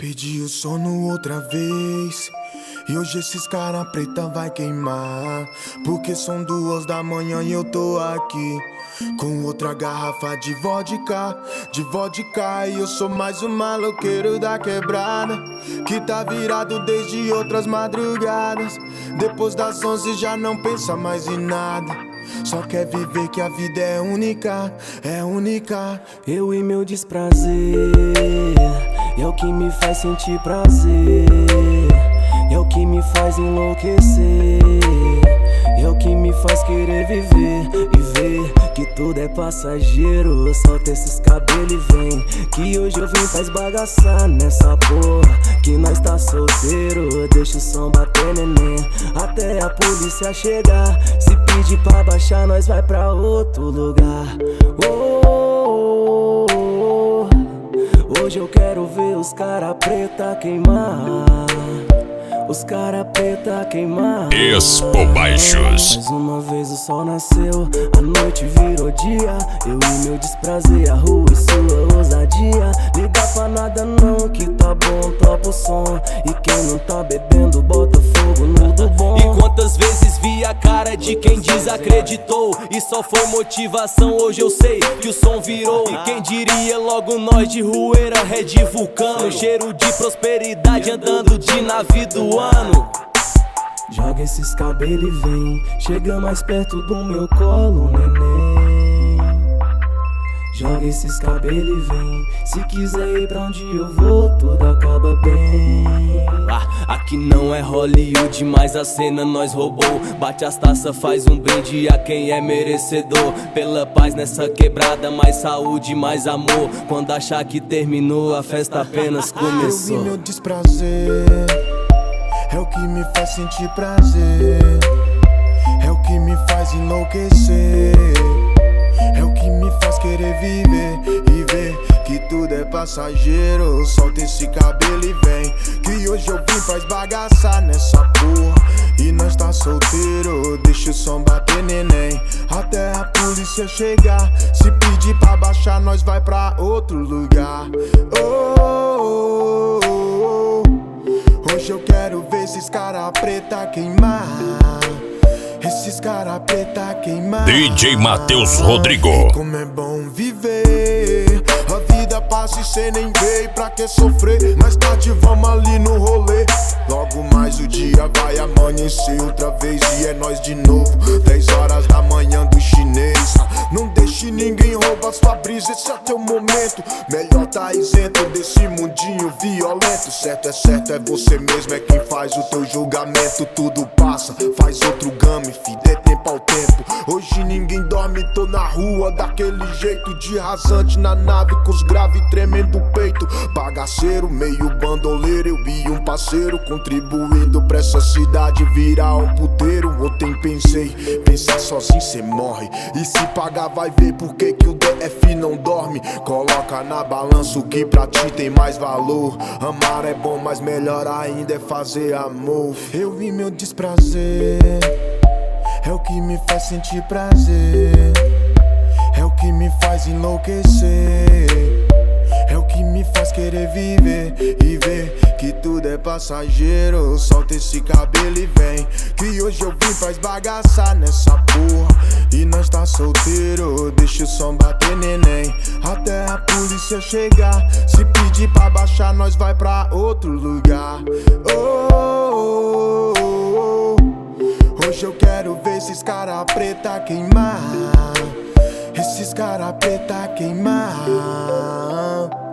Pedi o sono outra vez e hoje esses cara preta vai queimar. Porque são 2 da manhã e eu tô aqui com outra garrafa de vodka. E eu sou mais um maloqueiro da quebrada que tá virado desde outras madrugadas. Depois das 11 já não pensa mais em nada, só quer viver que a vida é única, é única. Eu e meu desprazer é o que me faz sentir prazer, é o que me faz enlouquecer, é o que me faz querer viver e ver que tudo é passageiro. Solta esses cabelos e vem, que hoje eu vim pra esbagaçar nessa porra, que nós tá solteiro. Deixa o som bater, neném, até a polícia chegar. Se pedir pra baixar, nós vai pra outro lugar. Hoje eu quero ver os cara preta queimar, os cara preta queimar. Expo Baixos. Mais uma vez o sol nasceu, a noite virou dia. Eu e meu desprazer, a rua e sua ousadia. Liga pra nada não, que tá bom, topa o som. E quem não tá bebendo, bota fogo no do bom. E quantas vezes vi a cara de quem desacreditou e só foi motivação, hoje eu sei que o som virou. E quem diria logo nós de Rueira, Red Vulcano, cheiro de prosperidade andando de navio do ano. Joga esses cabelos e vem, chega mais perto do meu colo, neném. Joga esses cabelos e vem, se quiser ir pra onde eu vou, tudo acaba bem. Aqui não é Hollywood, mas a cena nós roubou. Bate as taças, faz um brinde a quem é merecedor. Pela paz nessa quebrada, mais saúde, mais amor. Quando achar que terminou, a festa apenas começou. Eu vi meu desprazer, é o que me faz sentir prazer, é o que me faz enlouquecer, é o que me faz querer viver e ver que tudo é passageiro. Solta esse cabelo e vem, que hoje eu vim pra esbagaçar nessa porra e nós tá solteiro. Deixa o som bater, neném, até a polícia chegar. Se pedir pra baixar, nós vai pra outro lugar. Hoje eu quero ver esses cara preta queimar, esses cara preta queimar. DJ Matheus Rodrigo. E como é bom viver, a vida passa e cê nem vê. Pra que sofrer? Mais tarde vamos ali no rolê. Logo mais o dia vai amanhecer outra vez e é nós de novo. 10 horas da manhã do chinês. Não deixe ninguém roubar sua brisa, esse é teu momento. Melhor tá isento desse mundinho violento. Certo, é você mesmo, é quem faz o teu julgamento. Tudo passa, faz outro game, fi, dê tempo ao tempo. Hoje ninguém dorme, tô na rua daquele jeito de rasante na nave com os grave tremendo o peito. Bagaceiro, meio bandoleiro, eu e um parceiro contribuindo pra essa cidade virar um puteiro. Ontem pensar sozinho cê morre, e se pagar vai ver por que o DF não dorme. Coloca na balança o que pra ti tem mais valor. Amar é bom, mas melhor ainda é fazer amor. Eu e meu desprazer, é o que me faz sentir prazer, é o que me faz enlouquecer, é o que me faz querer viver e ver que tudo é passageiro. Solta esse cabelo e vem, que hoje eu vim pra esbagaçar nessa porra e nós tá solteiro. Deixa o som bater, neném, até a polícia chegar. Se pedir pra baixar, nós vai pra outro lugar. Hoje eu quero ver esses cara preta queimar, esses cara preta queimar.